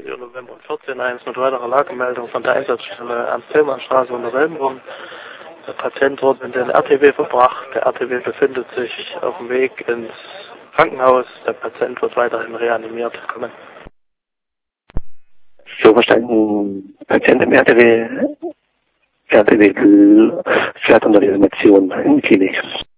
November 14.1 mit weiterer Lagemeldung von der Einsatzstelle Ernst-Thälmann-Straße unter Wellenbrunn. Der Patient wurde in den RTW verbracht. Der RTW befindet sich auf dem Weg ins Krankenhaus. Der Patient wird weiterhin reanimiert. Kommen. So verstanden, Patient im RTW fährt unter Reanimation in die Klinik.